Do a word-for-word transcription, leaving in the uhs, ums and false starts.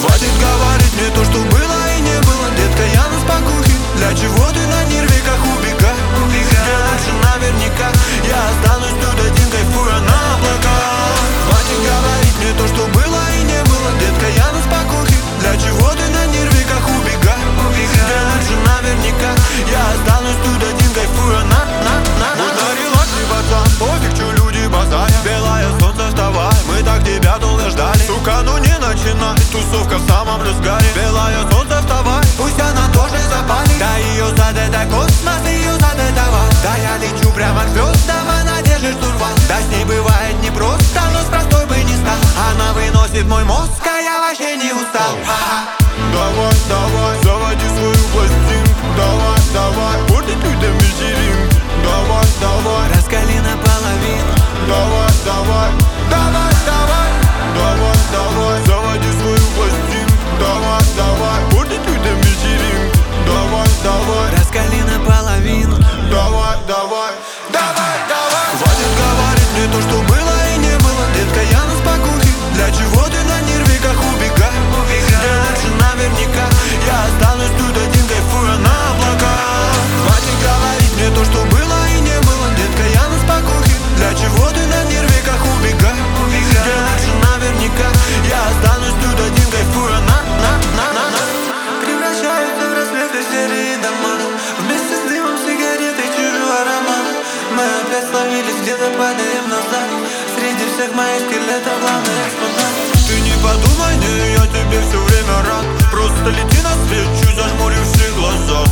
Хватит говорить мне то, что было и не было. Детка, я на спокухе. Для чего ты на нервиках убегай? Мне лучше наверняка. Я останусь тут один, кайфуя на облаках. Хватит говорить мне то, что было и не было. Детка, я на спокухе. Для чего ты на нервиках убегай? Мне лучше наверняка. Я останусь тут один, кайфуя на на на на. Можно релакс, пацан, пофиг, что люди базарят. Белое солнце, вставай, мы так тебя долго ждали. Сука, ну не начинай, тусовка в самом разгаре. Белое солнце, вставай, пусть она тоже запалит. Да ее зад это космос, ее зад это вал. Да я лечу прямо к звездам, она держит штурвал. Да с ней бывает непросто, но с простой бы не стал. Она выносит мой мозг, а я вообще не устал. Давай, давай, заводи свою пластинку. Давай, давай, портить людям вечеринку. Давай, давай, раскали наполовину. давай, давай, давай, давай, давай, давай, заводи свою пластинку. Давай, давай, портить людям вечеринку. Давай, давай, раскали наполовину. давай, давай, давай, давай. Хватит говорить мне то, что было и не было. Детка, я на спокухе. Для чего ты на нервиках убегай? Мне лучше наверняка. Я останусь тут один, кайфуя на облаках. Хватит говорить мне то, что было и не было. Детка, я на спокухе. Для чего ты на нервиках убегай? Мне лучше наверняка. Я останусь тут один, кайфуя на на на на на. Превращаются в рассветы серые дома. Вместе с дымом сигареты чужого аромата. Мы опять словились, где-то падаем назад. Среди всех моих скелетов главный экспонат. Ты не подумай, не, я тебе все время рад. Просто лети навстречу, зажмуривши глаза.